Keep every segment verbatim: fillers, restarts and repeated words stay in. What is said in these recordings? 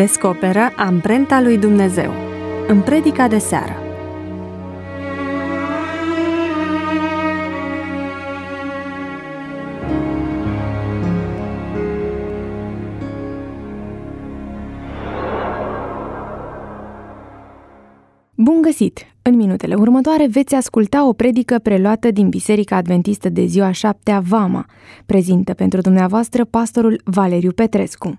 Descoperă amprenta lui Dumnezeu în predica de seară. Bun găsit! În minutele următoare veți asculta o predică preluată din Biserica Adventistă de ziua șaptea Vama. Prezintă pentru dumneavoastră pastorul Valeriu Petrescu.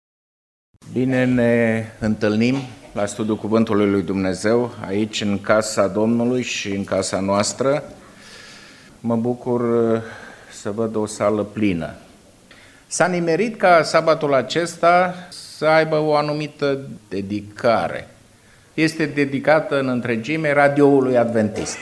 Bine ne întâlnim la studiul Cuvântului lui Dumnezeu, aici în casa Domnului și în casa noastră. Mă bucur să văd o sală plină. S-a nimerit ca sabatul acesta să aibă o anumită dedicare. Este dedicată în întregime radioului adventist.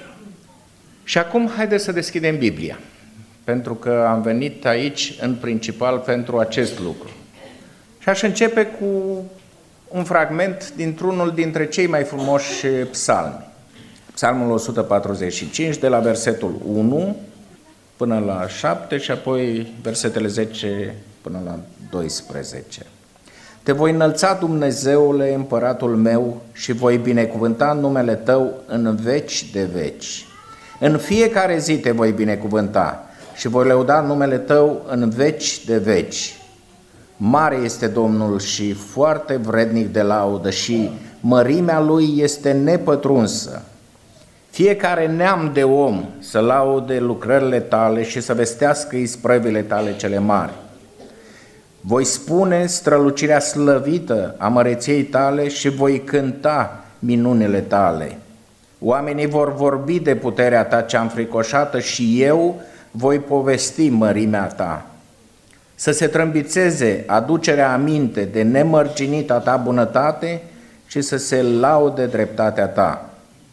Și acum haideți să deschidem Biblia, pentru că am venit aici în principal pentru acest lucru. Și aș începe cu un fragment dintr-unul dintre cei mai frumoși psalmi. Psalmul o sută patruzeci și cinci, de la versetul unu până la șapte și apoi versetele zece până la doisprezece. Te voi înălța, Dumnezeule, împăratul meu, și voi binecuvânta numele Tău în veci de veci. În fiecare zi te voi binecuvânta și voi lăuda numele Tău în veci de veci. Mare este Domnul și foarte vrednic de laudă și mărimea Lui este nepătrunsă. Fiecare neam de om să laude lucrările Tale și să vestească isprăvile Tale cele mari. Voi spune strălucirea slăvită a măreției Tale și voi cânta minunile Tale. Oamenii vor vorbi de puterea Ta cea înfricoșată și eu voi povesti mărimea Ta. Să se trâmbițeze aducerea aminte de nemărginita Ta bunătate și să se laude dreptatea Ta.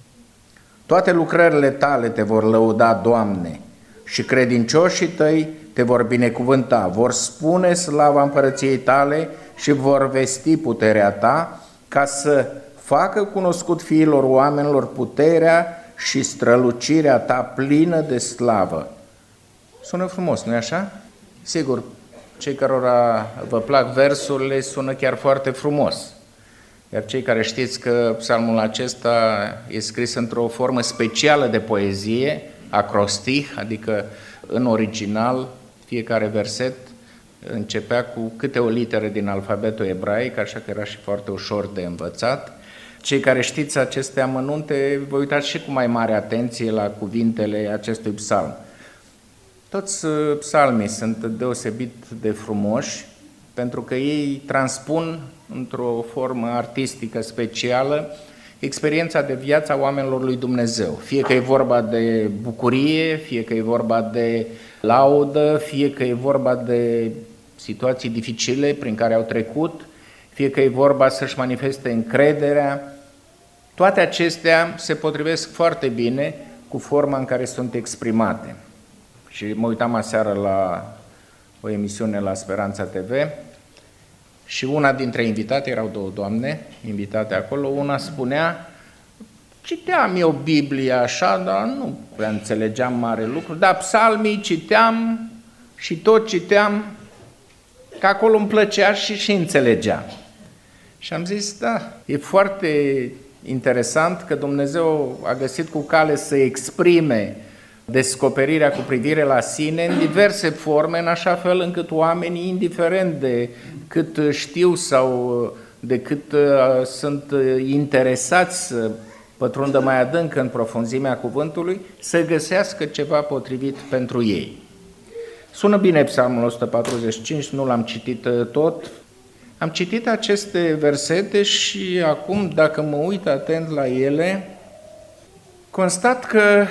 Toate lucrările Tale te vor lăuda, Doamne, și credincioșii Tăi te vor binecuvânta, vor spune slava împărăției Tale și vor vesti puterea Ta, ca să facă cunoscut fiilor oamenilor puterea și strălucirea Ta plină de slavă. Sună frumos, nu-i așa? Sigur, cei cărora vă plac versurile sună chiar foarte frumos. Iar cei care știți că psalmul acesta e scris într-o formă specială de poezie, acrostih, adică în original, fiecare verset începea cu câte o literă din alfabetul ebraic, așa că era și foarte ușor de învățat. Cei care știți aceste amănunte, vă uitați și cu mai mare atenție la cuvintele acestui psalm. Toți psalmii sunt deosebit de frumoși, pentru că ei transpun într-o formă artistică specială experiența de viață a oamenilor lui Dumnezeu. Fie că e vorba de bucurie, fie că e vorba de laudă, fie că e vorba de situații dificile prin care au trecut, fie că e vorba să-și manifeste încrederea. Toate acestea se potrivesc foarte bine cu forma în care sunt exprimate. Și mă uitam aseară la o emisiune la Speranța T V și una dintre invitate, erau două doamne invitate acolo, una spunea: citeam eu Biblia așa, dar nu prea înțelegeam mare lucru, dar psalmii citeam și tot citeam, că acolo îmi plăcea și și înțelegeam. Și am zis, da, e foarte interesant că Dumnezeu a găsit cu cale să exprime descoperirea cu privire la sine în diverse forme, în așa fel încât oamenii, indiferent de cât știu sau de cât sunt interesați să pătrundă mai adânc în profunzimea cuvântului, să găsească ceva potrivit pentru ei. Sună bine psalmul o sută patruzeci și cinci, nu l-am citit tot. Am citit aceste versete și acum, dacă mă uit atent la ele, constat că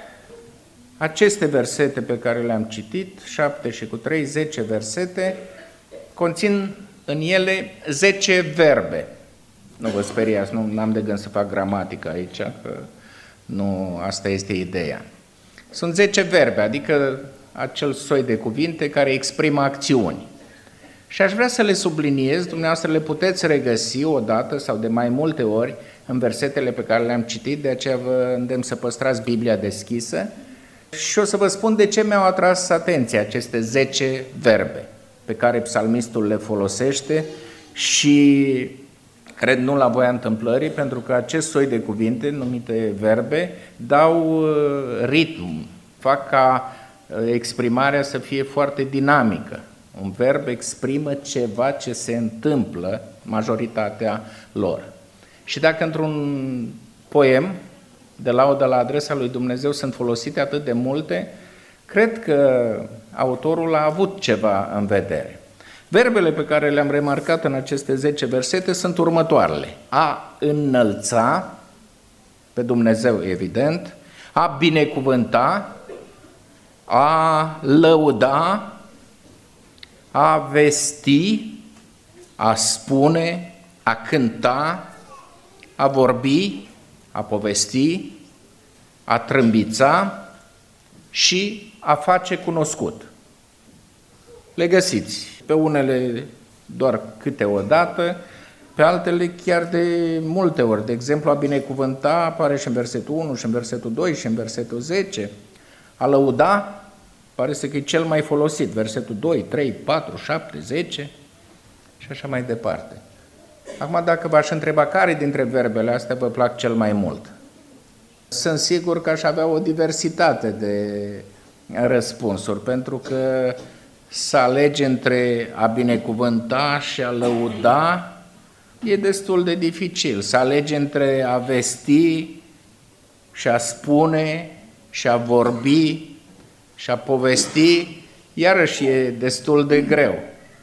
aceste versete pe care le-am citit, șapte și cu trei, zece versete, conțin în ele zece verbe. Nu vă speriați, nu am de gând să fac gramatică aici, că nu asta este ideea. Sunt zece verbe, adică acel soi de cuvinte care exprimă acțiuni. Și aș vrea să le subliniez, dumneavoastră le puteți regăsi odată sau de mai multe ori în versetele pe care le-am citit, de aceea vă îndemn să păstrați Biblia deschisă. Și o să vă spun de ce mi-au atras atenția aceste zece verbe pe care psalmistul le folosește și cred nu la voia întâmplării, pentru că acest soi de cuvinte, numite verbe, dau ritm, fac ca exprimarea să fie foarte dinamică. Un verb exprimă ceva ce se întâmplă, majoritatea lor. Și dacă într-un poem de laudă la adresa lui Dumnezeu sunt folosite atât de multe, cred că autorul a avut ceva în vedere. Verbele pe care le-am remarcat în aceste zece versete sunt următoarele. A înălța, pe Dumnezeu evident, a binecuvânta, a lăuda, a vesti, a spune, a cânta, a vorbi, a povesti, a trâmbița și a face cunoscut. Le găsiți pe unele doar câte o dată, pe altele chiar de multe ori. De exemplu, a binecuvânta apare și în versetul unu, și în versetul doi, și în versetul zece. A lăuda pare să că e cel mai folosit, versetul doi, trei, patru, șapte, zece și așa mai departe. Acum, dacă v-aș întreba care dintre verbele astea vă plac cel mai mult, sunt sigur că aș avea o diversitate de răspunsuri, pentru că să alegi între a binecuvânta și a lăuda e destul de dificil. Să alegi între a vesti și a spune și a vorbi și a povesti, iarăși e destul de greu.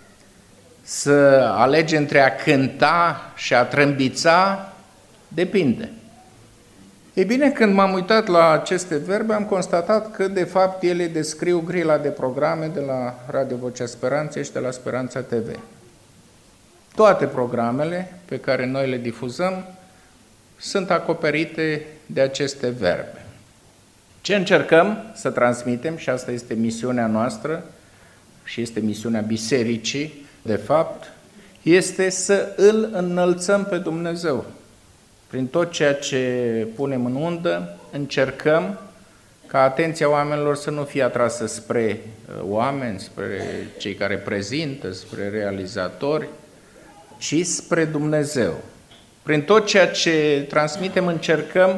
Să alegi între a cânta și a trâmbița, depinde. Ei bine, când m-am uitat la aceste verbe, am constatat că, de fapt, ele descriu grila de programe de la Radio Vocea Speranței și de la Speranța T V. Toate programele pe care noi le difuzăm sunt acoperite de aceste verbe. Ce încercăm să transmitem, și asta este misiunea noastră și este misiunea bisericii, de fapt, este să îl înălțăm pe Dumnezeu. Prin tot ceea ce punem în undă, încercăm ca atenția oamenilor să nu fie atrasă spre oameni, spre cei care prezintă, spre realizatori, ci spre Dumnezeu. Prin tot ceea ce transmitem, încercăm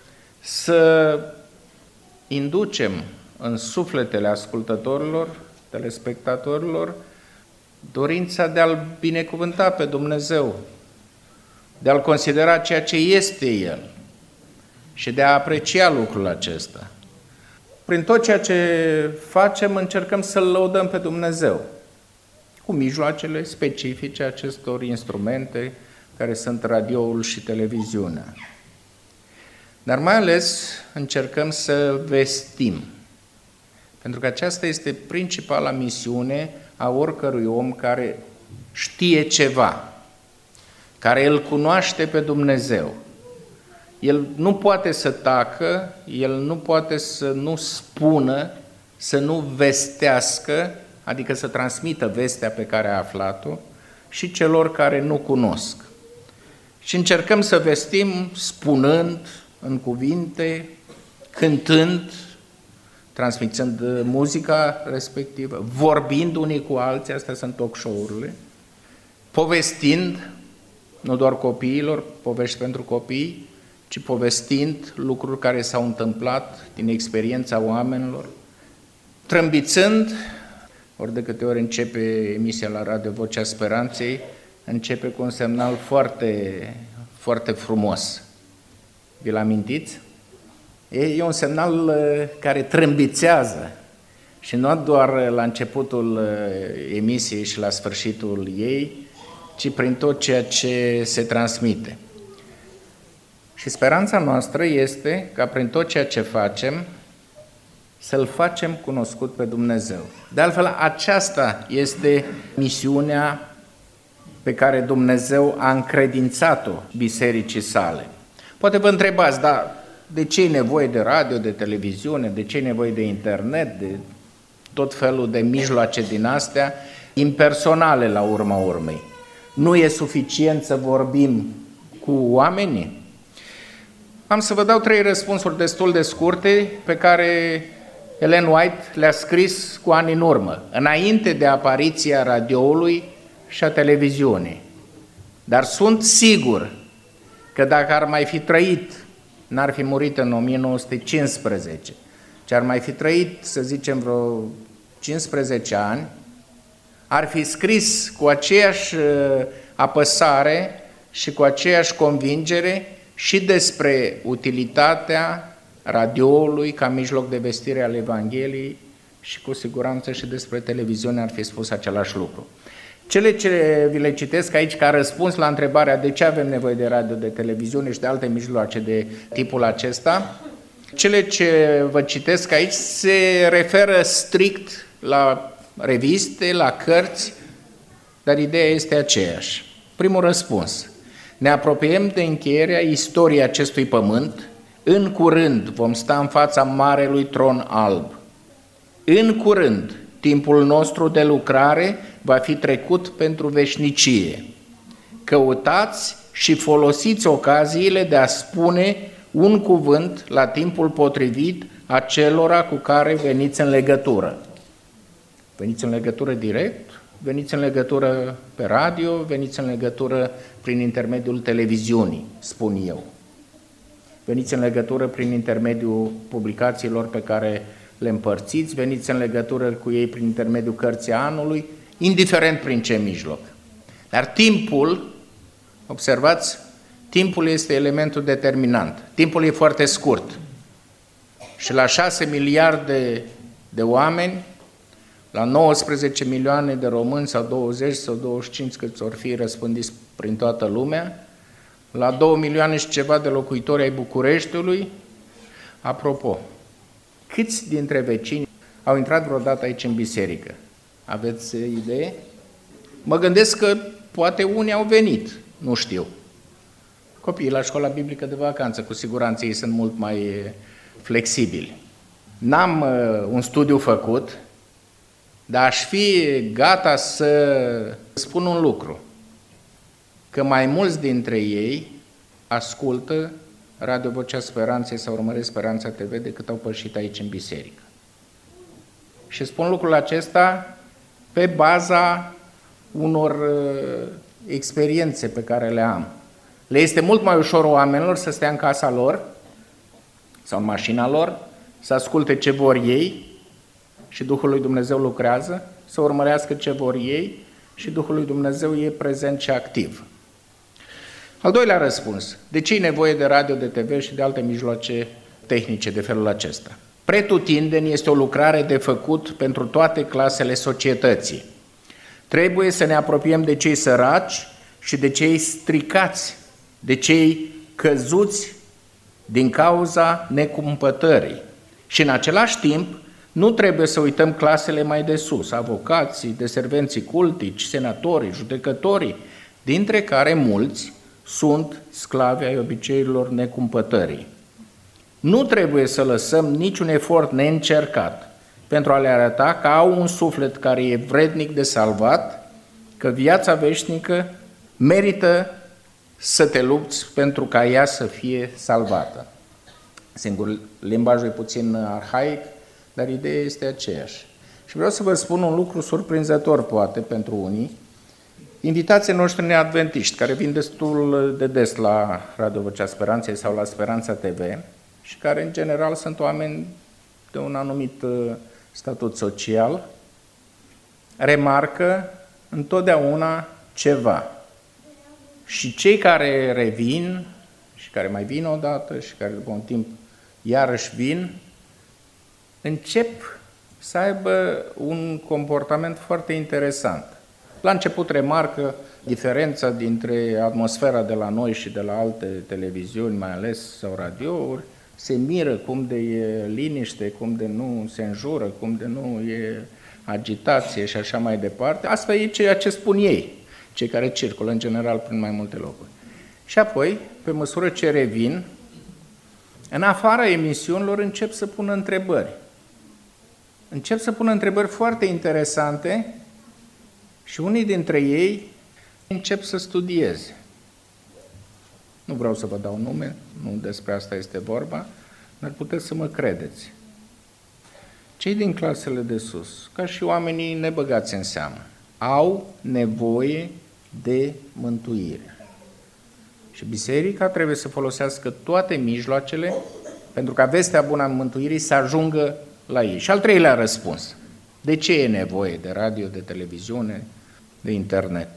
să inducem în sufletele ascultătorilor, telespectatorilor, dorința de a-L binecuvânta pe Dumnezeu, de a-L considera ceea ce este El și de a aprecia lucrul acesta. Prin tot ceea ce facem, încercăm să-L lăudăm pe Dumnezeu, cu mijloacele specifice acestor instrumente care sunt radioul și televiziunea. Dar mai ales încercăm să vestim, pentru că aceasta este principala misiune a oricărui om care știe ceva, care îl cunoaște pe Dumnezeu. El nu poate să tacă, el nu poate să nu spună, să nu vestească, adică să transmită vestea pe care a aflat-o și celor care nu cunosc. Și încercăm să vestim spunând în cuvinte, cântând, transmițând muzica respectivă, vorbind unii cu alții, astea sunt talk show-urile, povestind, nu doar copiilor, povești pentru copii, ci povestind lucruri care s-au întâmplat din experiența oamenilor, trâmbițând, ori de câte ori începe emisia la Radio Vocea Speranței, începe cu un semnal foarte, foarte frumos. Vi-l amintiți? E un semnal care trâmbițează și nu doar la începutul emisiei și la sfârșitul ei, ci prin tot ceea ce se transmite. Și speranța noastră este ca prin tot ceea ce facem să-L facem cunoscut pe Dumnezeu. De altfel, aceasta este misiunea pe care Dumnezeu a încredințat-o bisericii sale. Poate vă întrebați, dar de ce e nevoie de radio, de televiziune, de ce e nevoie de internet, de tot felul de mijloace din astea, impersonale la urma urmei? Nu e suficient să vorbim cu oamenii? Am să vă dau trei răspunsuri destul de scurte pe care Ellen White le-a scris cu ani în urmă, înainte de apariția radioului și a televiziunii. Dar sunt sigur că dacă ar mai fi trăit, n-ar fi murit în o mie nouă sute cincisprezece, ci ar mai fi trăit, să zicem, vreo cincisprezece ani, ar fi scris cu aceeași apăsare și cu aceeași convingere și despre utilitatea radioului ca mijloc de vestire al Evangheliei și cu siguranță și despre televiziune ar fi spus același lucru. Cele ce vi le citesc aici ca răspuns la întrebarea de ce avem nevoie de radio, de televiziune și de alte mijloace de tipul acesta, cele ce vă citesc aici se referă strict la reviste, la cărți, dar ideea este aceeași. Primul răspuns. Ne apropiem de încheierea istoriei acestui pământ. În curând vom sta în fața Marelui Tron Alb. În curând, timpul nostru de lucrare va fi trecut pentru veșnicie. Căutați și folosiți ocaziile de a spune un cuvânt la timpul potrivit acelora cu care veniți în legătură. Veniți în legătură direct, veniți în legătură pe radio, veniți în legătură prin intermediul televiziunii, spun eu. Veniți în legătură prin intermediul publicațiilor pe care le împărțiți, veniți în legătură cu ei prin intermediul cărții anului, indiferent prin ce mijloc. Dar timpul, observați, timpul este elementul determinant. Timpul e foarte scurt. Și la șase miliarde de oameni, la nouăsprezece milioane de români sau douăzeci sau douăzeci și cinci câți or fi răspândiți prin toată lumea, la două milioane și ceva de locuitori ai Bucureștiului. Apropo, câți dintre vecini au intrat vreodată aici în biserică? Aveți idee? Mă gândesc că poate unii au venit, nu știu. Copiii la școala biblică de vacanță, cu siguranță ei sunt mult mai flexibili. N-am uh, un studiu făcut, dar aș fi gata să spun un lucru, că mai mulți dintre ei ascultă Radio Vocea Speranței sau urmăresc Speranța T V decât au pășit aici în biserică. Și spun lucrul acesta pe baza unor uh, experiențe pe care le am. Le este mult mai ușor oamenilor să stea în casa lor sau în mașina lor, să asculte ce vor ei și Duhul lui Dumnezeu lucrează, să urmărească ce vor ei și Duhul lui Dumnezeu e prezent și activ. Al doilea răspuns. De ce e nevoie de radio, de T V și de alte mijloace tehnice de felul acesta? Pretutindeni este o lucrare de făcut pentru toate clasele societății. Trebuie să ne apropiem de cei săraci și de cei stricați, de cei căzuți din cauza necumpătării. Și în același timp, nu trebuie să uităm clasele mai de sus, avocații, deservenții cultici, senatorii, judecătorii, dintre care mulți sunt sclavi ai obiceiurilor necumpătării. Nu trebuie să lăsăm niciun efort neîncercat pentru a le arăta că au un suflet care e vrednic de salvat, că viața veșnică merită să te lupți pentru ca ea să fie salvată. Singur, limbajul e puțin arhaic, dar ideea este aceeași. Și vreau să vă spun un lucru surprinzător, poate, pentru unii. Invitații noștri neadventiști, care vin destul de des la Radio Vocea Speranței sau la Speranța T V și care, în general, sunt oameni de un anumit statut social, remarcă întotdeauna ceva. Și cei care revin și care mai vin odată și care după un timp iarăși vin, încep să aibă un comportament foarte interesant. La început remarcă diferența dintre atmosfera de la noi și de la alte televiziuni, mai ales sau radiouri, se miră cum de e liniște, cum de nu se înjură, cum de nu e agitație și așa mai departe. Asta e ceea ce spun ei, cei care circulă în general prin mai multe locuri. Și apoi, pe măsură ce revin, în afara emisiunilor încep să pună întrebări. Încep să pună întrebări foarte interesante și unii dintre ei încep să studieze. Nu vreau să vă dau nume, nu despre asta este vorba, dar puteți să mă credeți. Cei din clasele de sus, ca și oamenii nebăgați în seamă, au nevoie de mântuire. Și biserica trebuie să folosească toate mijloacele pentru ca vestea bună a mântuirii să ajungă la ei. Și al treilea răspuns. De ce e nevoie de radio, de televiziune, de internet?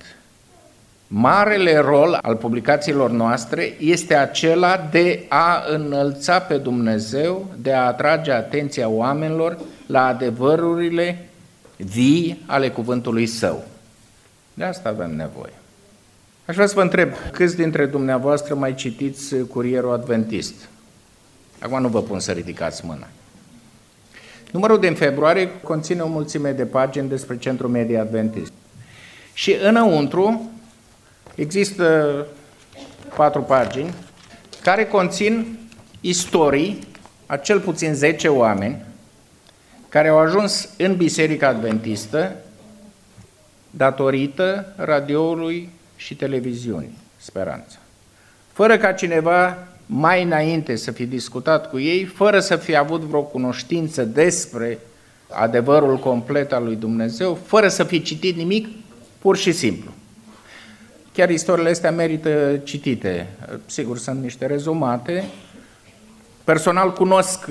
Marele rol al publicațiilor noastre este acela de a înălța pe Dumnezeu, de a atrage atenția oamenilor la adevărurile vii ale cuvântului Său. De asta avem nevoie. Aș vrea să vă întreb, câți dintre dumneavoastră mai citiți Curierul Adventist? Acum nu vă pun să ridicați mâna. Numărul din februarie conține o mulțime de pagini despre Centrul Media Adventist. Și înăuntru există patru pagini care conțin istorii a cel puțin zece oameni care au ajuns în Biserica Adventistă datorită radioului și televiziunii Speranța. Fără ca cineva mai înainte să fi discutat cu ei, fără să fi avut vreo cunoștință despre adevărul complet al lui Dumnezeu, fără să fi citit nimic, pur și simplu. Chiar istoriile astea merită citite. Sigur, sunt niște rezumate. Personal cunosc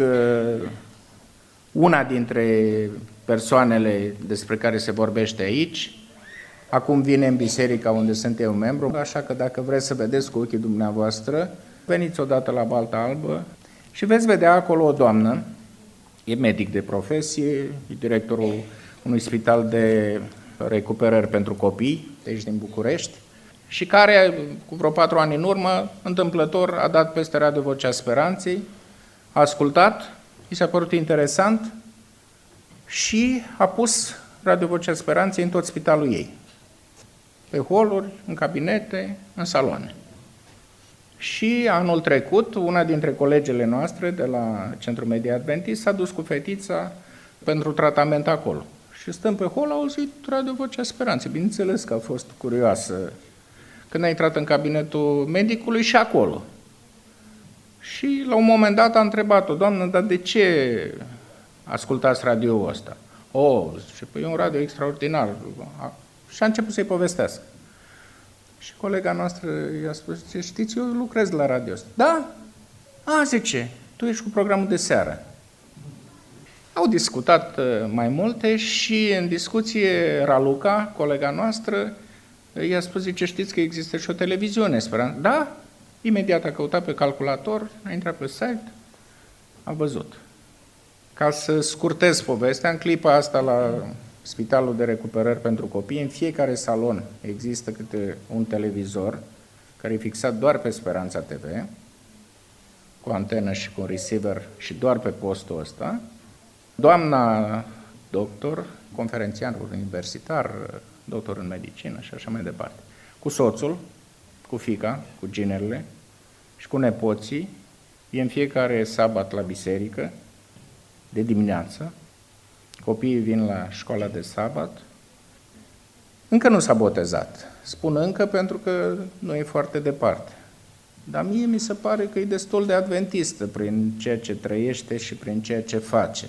una dintre persoanele despre care se vorbește aici. Acum vine în biserica unde sunt eu membru, așa că dacă vreți să vedeți cu ochii dumneavoastră, veniți odată la Balta Albă și veți vedea acolo o doamnă, e medic de profesie, e directorul unui spital de recuperări pentru copii, de aici din București, și care, cu vreo patru ani în urmă, întâmplător, a dat peste radio Vocea Speranței, a ascultat, i s-a părut interesant și a pus radio Vocea Speranței în tot spitalul ei. Pe holuri, în cabinete, în saloane. Și anul trecut, una dintre colegele noastre de la Centrul Media Adventist s-a dus cu fetița pentru tratament acolo. Și stând pe hol, a auzit radio Vocea Speranței. Bineînțeles că a fost curioasă când a intrat în cabinetul medicului și acolo. Și la un moment dat a întrebat-o, doamnă, dar de ce ascultați radio-ul ăsta? Oh, zice, păi e un radio extraordinar. Și a început să-i povestească. Și colega noastră i-a spus, știți, eu lucrez la radio ăsta. Da? A, zice, tu ești cu programul de seară. Au discutat mai multe și în discuție Raluca, colega noastră, i-a spus, zice, știți că există și o televiziune, speram. Da? Imediat a căutat pe calculator, a intrat pe site, a văzut. Ca să scurtez povestea, în clipa asta la Spitalul de Recuperări pentru Copii, în fiecare salon există câte un televizor care e fixat doar pe Speranța T V, cu antenă și cu un receiver și doar pe postul ăsta. Doamna doctor, conferențiar universitar, doctor în medicină și așa mai departe, cu soțul, cu fiica, cu ginerele și cu nepoții, e în fiecare sabat la biserică, de dimineață, copiii vin la școala de sabat, încă nu s-a botezat. Spun încă pentru că nu e foarte departe. Dar mie mi se pare că e destul de adventistă prin ceea ce trăiește și prin ceea ce face.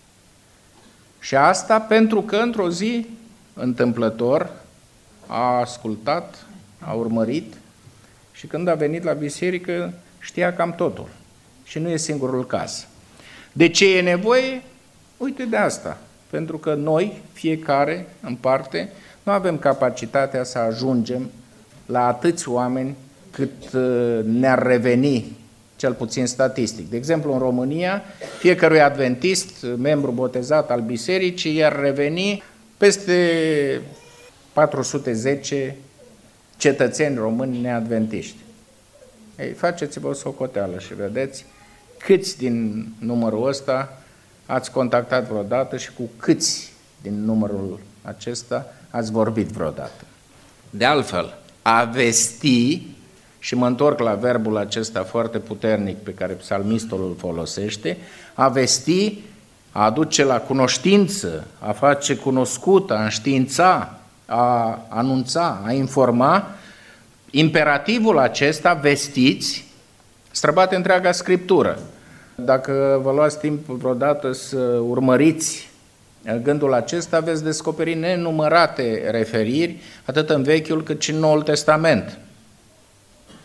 Și asta pentru că într-o zi, întâmplător, a ascultat, a urmărit și când a venit la biserică știa cam totul. Și nu e singurul caz. De ce e nevoie? Uite de asta. Pentru că noi, fiecare în parte, nu avem capacitatea să ajungem la atâți oameni cât ne-ar reveni, cel puțin statistic. De exemplu, în România, fiecărui adventist, membru botezat al bisericii, i-ar reveni peste patru sute zece cetățeni români neadventiști. Ei, faceți-vă o socoteală și vedeți câți din numărul ăsta ați contactat vreodată și cu câți din numărul acesta ați vorbit vreodată. De altfel, a vesti, și mă întorc la verbul acesta foarte puternic pe care psalmistul îl folosește, a vesti, a aduce la cunoștință, a face cunoscută, a înștiința, a anunța, a informa, imperativul acesta, vestiți, străbate întreaga Scriptură. Dacă vă luați timp vreodată să urmăriți gândul acesta, veți descoperi nenumărate referiri, atât în Vechiul cât și în Noul Testament.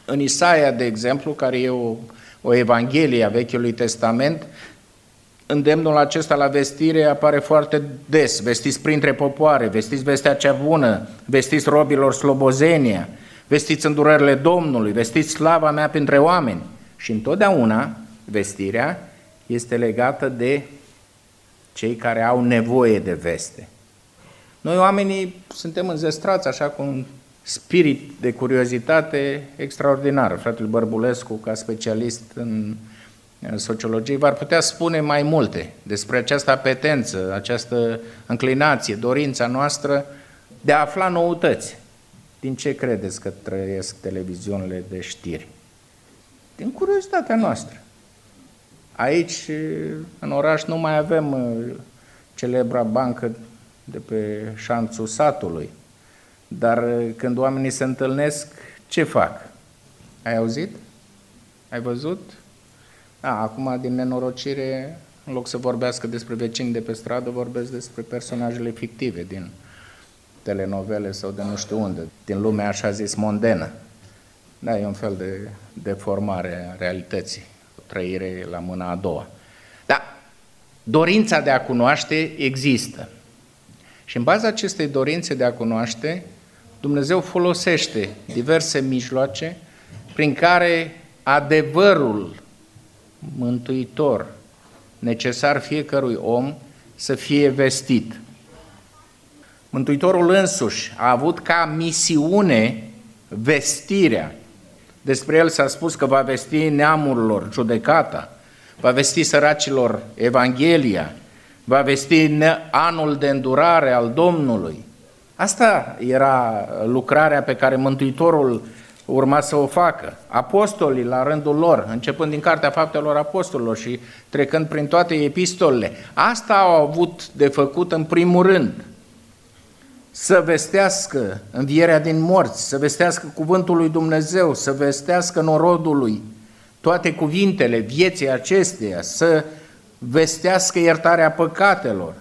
În Isaia, de exemplu, care e o, o evanghelie a Vechiului Testament, îndemnul acesta la vestire apare foarte des. Vestiți printre popoare, vestiți vestea cea bună, vestiți robilor slobozenia, vestiți îndurările Domnului, vestiți slava mea printre oameni. Și întotdeauna vestirea este legată de cei care au nevoie de veste. Noi oamenii suntem înzestrați așa cu un spirit de curiozitate extraordinar. Fratele Bărbulescu, ca specialist în sociologie, v-ar putea spune mai multe despre această apetență, această înclinație, dorința noastră de a afla noutăți. Din ce credeți că trăiesc televiziunile de știri? Din curiozitatea noastră. Aici, în oraș, nu mai avem celebra bancă de pe șanțul satului, dar când oamenii se întâlnesc, ce fac? Ai auzit? Ai văzut? Da, acum, din nenorocire, în loc să vorbească despre vecini de pe stradă, vorbesc despre personajele fictive din telenovele sau de nu știu unde, din lumea așa zis mondenă. Da, e un fel de deformare a realității, o trăire la mâna a doua. Da, dorința de a cunoaște există. Și în baza acestei dorințe de a cunoaște, Dumnezeu folosește diverse mijloace prin care adevărul mântuitor necesar fiecărui om să fie vestit. Mântuitorul însuși a avut ca misiune vestirea. Despre el s-a spus că va vesti neamurilor judecata, va vesti săracilor Evanghelia, va vesti anul de îndurare al Domnului. Asta era lucrarea pe care Mântuitorul urma să o facă. Apostolii, la rândul lor, începând din Cartea Faptelor Apostolilor și trecând prin toate epistolele, asta au avut de făcut în primul rând. Să vestească învierea din morți, să vestească cuvântul lui Dumnezeu, să vestească norodului toate cuvintele vieții acesteia, să vestească iertarea păcatelor,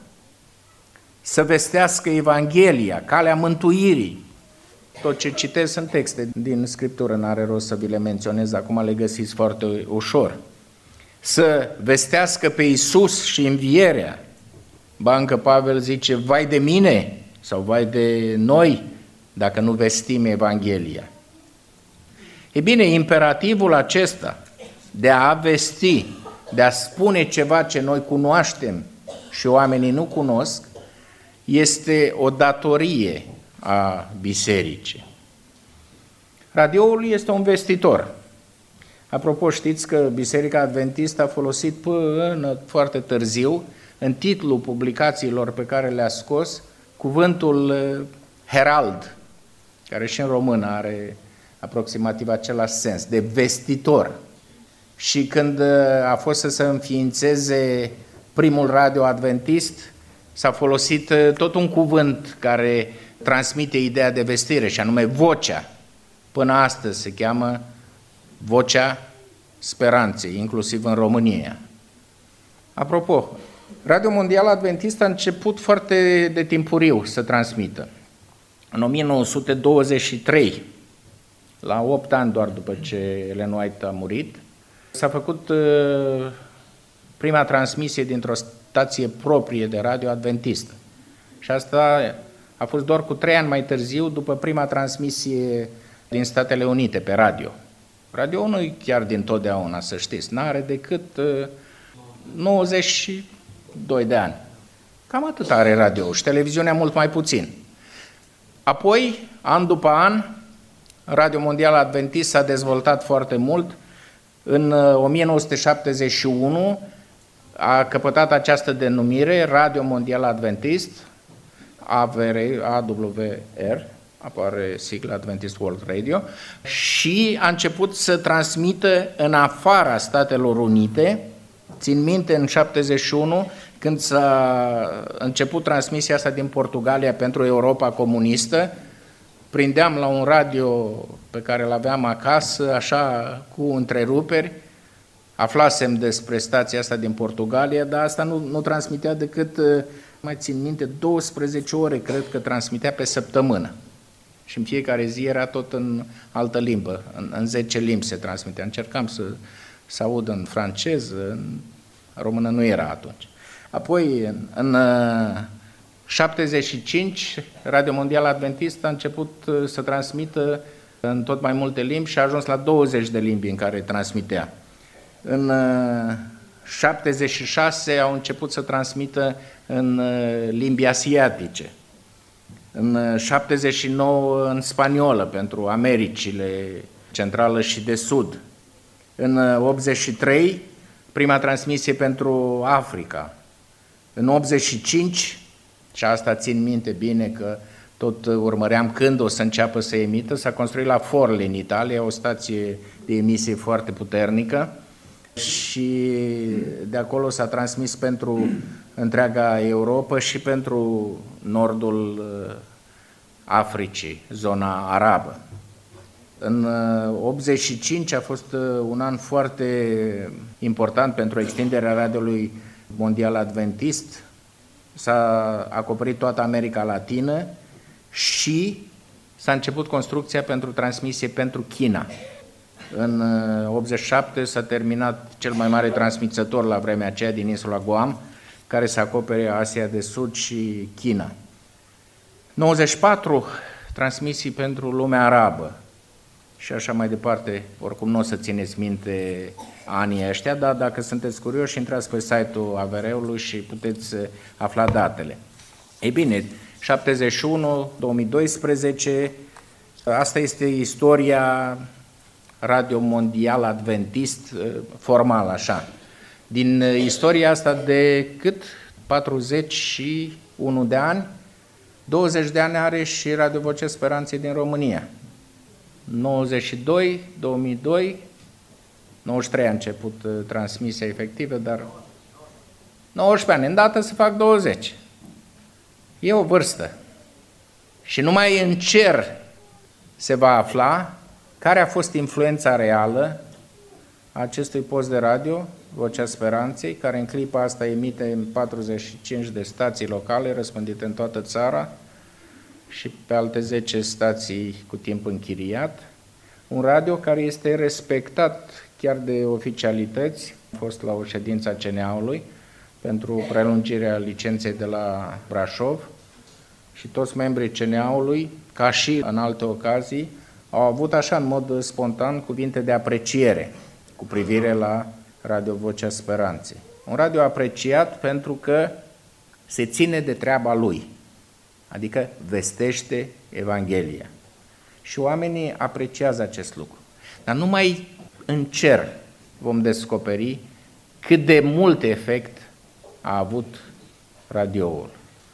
să vestească Evanghelia, calea mântuirii. Tot ce citesc sunt texte din Scriptură, n-are rost să vi le menționez, acum le găsiți foarte ușor. Să vestească pe Iisus și învierea. Ba încă Pavel zice, vai de mine sau vai de noi dacă nu vestim Evanghelia. E bine, imperativul acesta de a vesti, de a spune ceva ce noi cunoaștem și oamenii nu cunosc, este o datorie a bisericii. Radioul este un vestitor. Apropo, știți că Biserica Adventistă a folosit până foarte târziu, în titlul publicațiilor pe care le-a scos, cuvântul herald, care și în română are aproximativ același sens, de vestitor. Și când a fost să se înființeze primul radio adventist, s-a folosit tot un cuvânt care transmite ideea de vestire, și anume vocea. Până astăzi se cheamă vocea speranței, inclusiv în România. Apropo, Radio Mondial Adventist a început foarte de timpuriu să transmită. În o mie nouă sute douăzeci și trei, la opt ani doar după ce Ellen White a murit, s-a făcut prima transmisie dintr-o stație proprie de radio adventistă. Și asta a fost doar cu trei ani mai târziu, după prima transmisie din Statele Unite pe radio. Radio nu e chiar din totdeauna, să știți, n-are decât nouăzeci și doi de ani. Cam atât are radio și televiziunea mult mai puțin. Apoi, an după an, Radio Mondial Adventist s-a dezvoltat foarte mult. În o mie nouă sute șaptezeci și unu a căpătat această denumire, Radio Mondial Adventist, A W R, apare sigla Adventist World Radio, și a început să transmită în afara Statelor Unite. Țin minte, în șaptezeci și unu, când s-a început transmisia asta din Portugalia pentru Europa comunistă, prindeam la un radio pe care îl aveam acasă, așa cu întreruperi, aflasem despre stația asta din Portugalia, dar asta nu, nu transmitea decât, mai țin minte, douăsprezece ore, cred că transmitea pe săptămână. și în fiecare zi era tot în altă limbă, în, în zece limbi se transmitea. Încercam să, să aud în franceză, în română nu era atunci. Apoi, în, în șaptezeci și cinci, Radio Mondial Adventist a început să transmită în tot mai multe limbi și a ajuns la douăzeci de limbi în care transmitea. În șaptezeci și șase au început să transmită în limbi asiatice. În șaptezeci și nouă în spaniolă pentru Americile Centrală și de Sud. În optzeci și trei prima transmisie pentru Africa. În optzeci și cinci, și asta țin minte bine că tot urmăream când o să înceapă să emită, s-a construit la Forlì în Italia, o stație de emisie foarte puternică și de acolo s-a transmis pentru întreaga Europa și pentru nordul Africii, zona arabă. În optzeci și cinci a fost un an foarte important pentru extinderea radioului mondial adventist. S-a acoperit toată America Latină și s-a început construcția pentru transmisie pentru China. În optzeci și șapte s-a terminat cel mai mare transmițător la vremea aceea din insula Guam, care să acopere Asia de Sud și China. nouăzeci și patru transmisii pentru lumea arabă și așa mai departe. Oricum nu o să țineți minte anii ăștia, dar dacă sunteți curioși, intrați pe site-ul A V R-ului și puteți afla datele. Ei bine, șaptezeci și unu două mii doisprezece, asta este istoria Radio Mondial Adventist, formal așa. Din istoria asta de cât? patruzeci și unu de ani, douăzeci de ani are și Radio Vocea Speranței din România. nouăzeci și doi, două mii doi, nouăzeci și trei a început transmisia efectivă, dar nouăsprezece ani, îndată se fac douăzeci. E o vârstă. Și numai în cer se va afla care a fost influența reală a acestui post de radio, Vocea Speranței, care în clipa asta emite în patruzeci și cinci de stații locale răspândite în toată țara și pe alte zece stații cu timp închiriat. Un radio care este respectat chiar de oficialități. Am fost la o ședință a C N A-ului pentru prelungirea licenței de la Brașov și toți membrii C N A-ului, ca și în alte ocazii, au avut așa în mod spontan cuvinte de apreciere cu privire la Radio Vocea Speranței. Un radio apreciat pentru că se ține de treaba lui, adică vestește Evanghelia. Și oamenii apreciază acest lucru. Dar numai în cer vom descoperi cât de mult efect a avut radioul.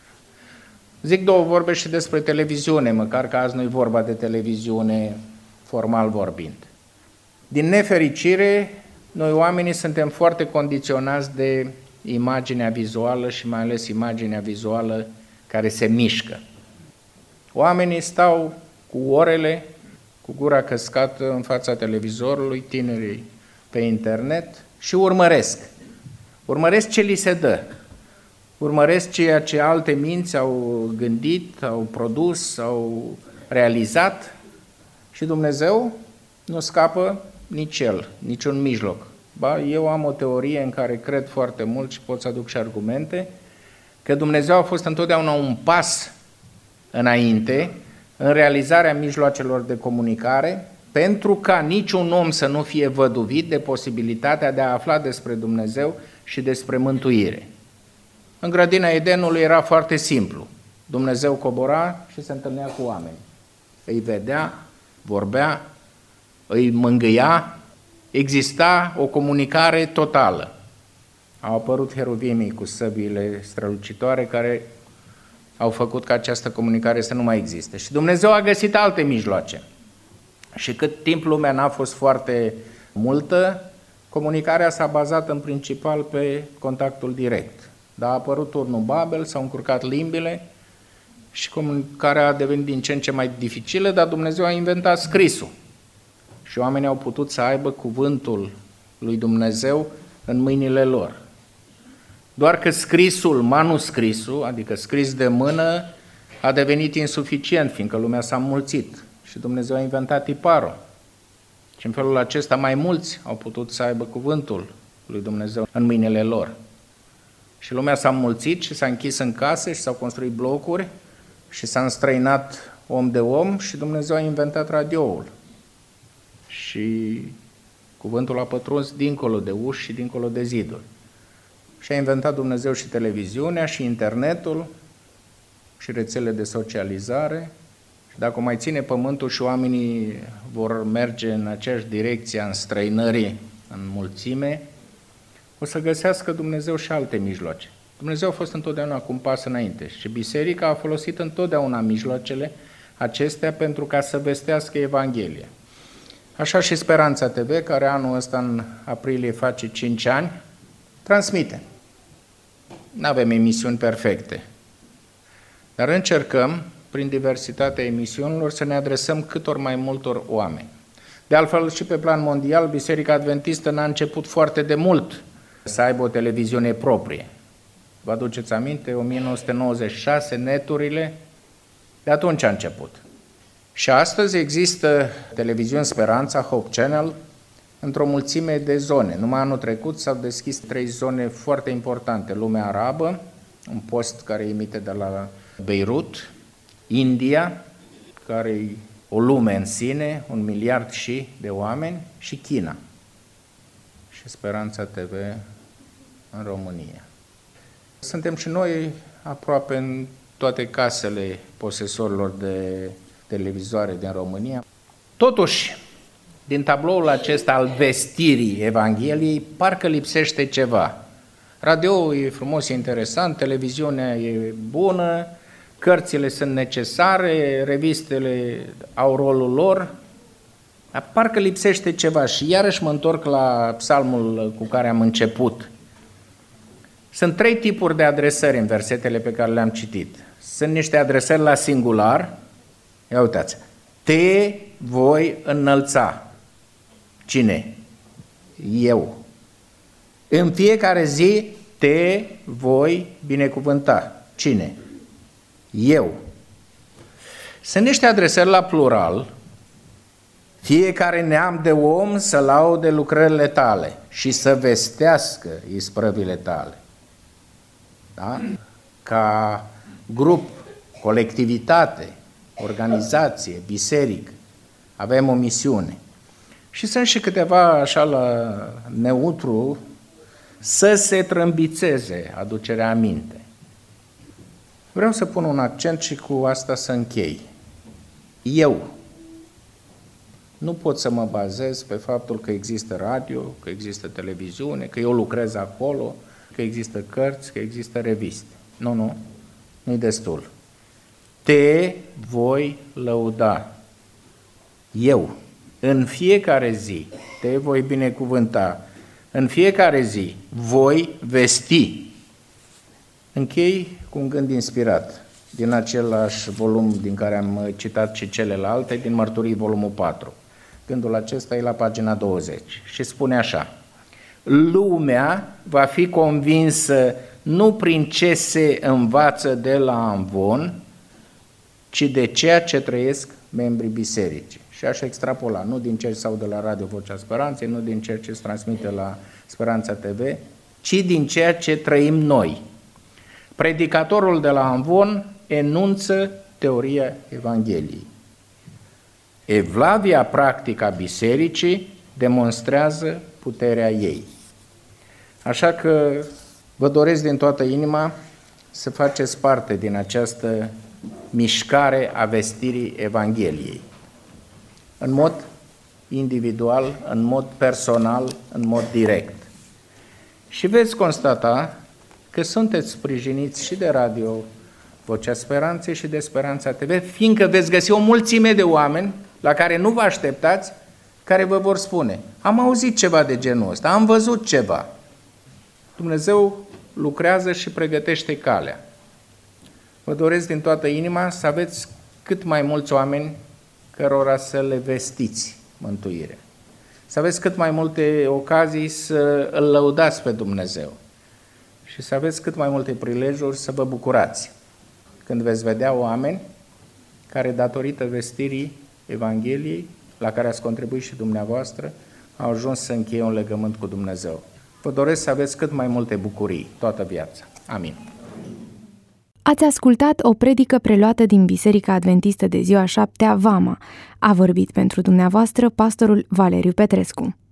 Zic două vorbe și despre televiziune, măcar că azi nu-i vorba de televiziune formal vorbind. Din nefericire, noi oamenii suntem foarte condiționați de imaginea vizuală și mai ales imaginea vizuală care se mișcă. Oamenii stau cu orele, cu gura căscată în fața televizorului, tinerii pe internet și urmăresc. Urmăresc ce li se dă. Urmăresc ceea ce alte minți au gândit, au produs, au realizat și Dumnezeu nu scapă nici El, niciun mijloc. Ba, eu am o teorie în care cred foarte mult și pot să aduc și argumente, că Dumnezeu a fost întotdeauna un pas înainte în realizarea mijloacelor de comunicare, pentru ca niciun om să nu fie văduvit de posibilitatea de a afla despre Dumnezeu și despre mântuire. În grădina Edenului era foarte simplu. Dumnezeu cobora și se întâlnea cu oameni. Îi vedea, vorbea, îi mângâia, exista o comunicare totală. Au apărut heruvimii cu săbiile strălucitoare care au făcut ca această comunicare să nu mai existe. Și Dumnezeu a găsit alte mijloace. Și cât timp lumea n-a fost foarte multă, comunicarea s-a bazat în principal pe contactul direct. Dar a apărut turnul Babel, s-au încurcat limbile și comunicarea a devenit din ce în ce mai dificilă, dar Dumnezeu a inventat scrisul. Și oamenii au putut să aibă cuvântul lui Dumnezeu în mâinile lor. Doar că scrisul, manuscrisul, adică scris de mână, a devenit insuficient, fiindcă lumea s-a înmulțit și Dumnezeu a inventat tiparul. Și în felul acesta mai mulți au putut să aibă cuvântul lui Dumnezeu în mâinile lor. Și lumea s-a înmulțit și s-a închis în case și s-au construit blocuri și s-a înstrăinat om de om și Dumnezeu a inventat radioul. Și cuvântul a pătruns dincolo de uși și dincolo de ziduri. Și a inventat Dumnezeu și televiziunea și internetul și rețele de socializare. Și dacă mai ține pământul și oamenii vor merge în aceeași direcție a înstrăinării în mulțime, o să găsească Dumnezeu și alte mijloace. Dumnezeu a fost întotdeauna cu un pas înainte și biserica a folosit întotdeauna mijloacele acestea pentru ca să vestească Evanghelia. Așa și Speranța T V, care anul ăsta în aprilie face cinci ani, transmite. Nu avem emisiuni perfecte, dar încercăm, prin diversitatea emisiunilor, să ne adresăm câtor mai multor oameni. De altfel, și pe plan mondial, Biserica Adventistă n-a început foarte de mult să aibă o televiziune proprie. Vă aduceți aminte, o mie nouă sute nouăzeci și șase, neturile, de atunci a început. Și astăzi există televiziuni Speranța, Hope Channel, într-o mulțime de zone. Numai anul trecut s-au deschis trei zone foarte importante. Lumea arabă, un post care emite de la Beirut, India, care e o lume în sine, un miliard și de oameni, și China. Și Speranța T V în România. Suntem și noi aproape în toate casele posesorilor de televizoare din România. Totuși, din tabloul acesta al vestirii Evangheliei, parcă lipsește ceva. Radio-ul e frumos, e interesant, televiziunea e bună, cărțile sunt necesare, revistele au rolul lor, dar parcă lipsește ceva. Și iarăși mă întorc la psalmul cu care am început. Sunt trei tipuri de adresări în versetele pe care le-am citit. Sunt niște adresări la singular. Ia uitați. Te voi înălța. Cine? Eu. În fiecare zi te voi binecuvânta. Cine? Eu. Sunt niște adresări la plural. Fiecare neam de om să laude lucrările tale și să vestească isprăvile tale. Da? Ca grup, colectivitate, organizație, biserică, avem o misiune. Și sunt și câteva așa la neutru, să se trâmbițeze aducerea aminte. Vreau să pun un accent și cu asta să închei. Eu nu pot să mă bazez pe faptul că există radio, că există televiziune, că eu lucrez acolo, că există cărți, că există reviste. Nu, nu, nu-i destul. Te voi lăuda. Eu, în fiecare zi, te voi binecuvânta. În fiecare zi voi vesti. Închei cu un gând inspirat din același volum din care am citat și celelalte, din Mărturii, volumul patru. Gândul acesta e la pagina douăzeci și spune așa: lumea va fi convinsă nu prin ce se învață de la amvon, ci de ceea ce trăiesc membrii bisericii. Și aș extrapola, nu din ce sau de la Radio Vocea Speranței, nu din ceea ce se transmite la Speranța T V, ci din ceea ce trăim noi. Predicatorul de la amvon enunță teoria Evangheliei. Evlavia practică a bisericii demonstrează puterea ei. Așa că vă doresc din toată inima să faceți parte din această mișcare a vestirii Evangheliei. În mod individual, în mod personal, în mod direct. Și veți constata că sunteți sprijiniți și de Radio Vocea Speranței și de Speranța T V, fiindcă veți găsi o mulțime de oameni la care nu vă așteptați, care vă vor spune: am auzit ceva de genul ăsta, am văzut ceva. Dumnezeu lucrează și pregătește calea. Vă doresc din toată inima să aveți cât mai mulți oameni cărora să le vestiți mântuirea. Să aveți cât mai multe ocazii să îl lăudați pe Dumnezeu și să aveți cât mai multe prilejuri să vă bucurați. când veți vedea oameni care, datorită vestirii Evangheliei, la care ați contribuit și dumneavoastră, au ajuns să încheie un legământ cu Dumnezeu. Vă doresc să aveți cât mai multe bucurii toată viața. Amin. Ați ascultat o predică preluată din Biserica Adventistă de Ziua Șaptea, Vama. A vorbit pentru dumneavoastră pastorul Valeriu Petrescu.